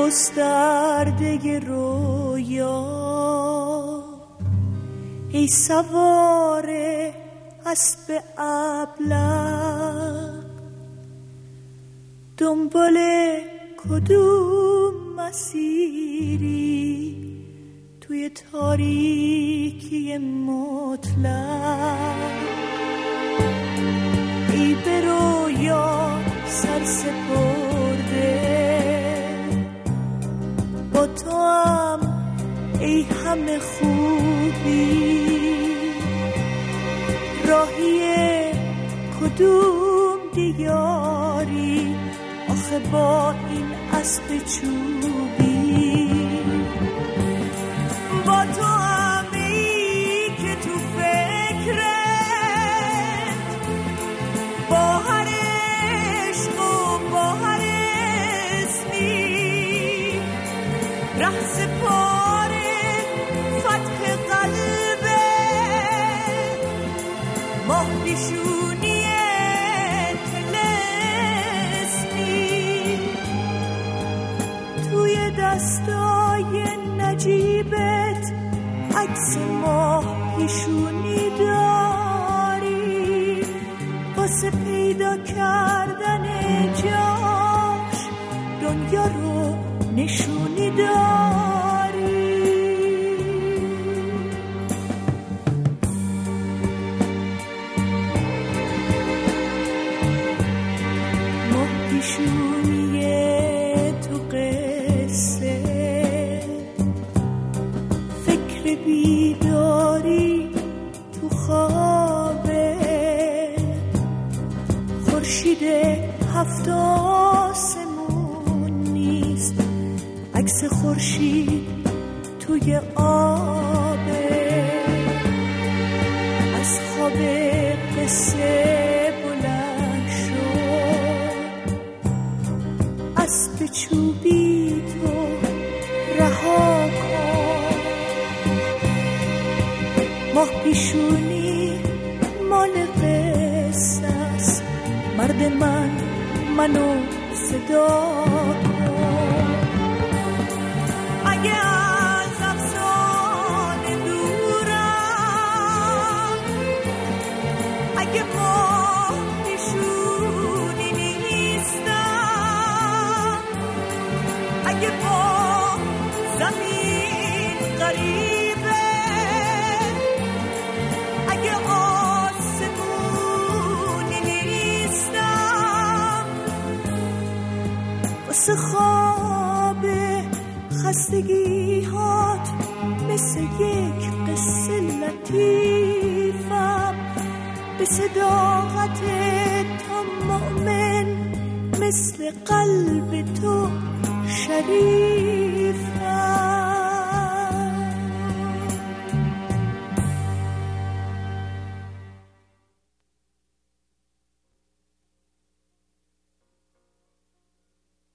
گسترده رویا، ای سوار اسب ابلق، دنبال کدوم مسیری توی تاریکی مطلق؟ ای به رویا سر سپرده، با تو هم ای همه خوبی، راهی کدوم دیاری آخه با این اسب چوبی؟ با تو هم ای که تو فکرت با هر عشق و با هر اسمی، ره سپاره فتح قلبه، ماه پیشونی طلسمی، توی دستای نجیبت عکس ماه پیشونی داری، واسه پیدا کردن جاش دنیا رو نشونی داری. ماه پیشونی تو قصه، فکر بیداری تو خوابه، خورشید هفت آسمون نیست، عکس خورشید توی آبه، از خواب قصه بلند شد، اسب چوبی تو رها کن، ماه پیشونی مال قصه است، مرد منو صدا کن. اگه از افسانه دورم، اگه ماه پیشونی نیستم، اگه با زمین غریبه، اگه آسمونی نیستم، واسه خواب خستگی هات مثل یک قصه لطیفم، به صداقت تو مؤمن، مثل قلب تو شریفم.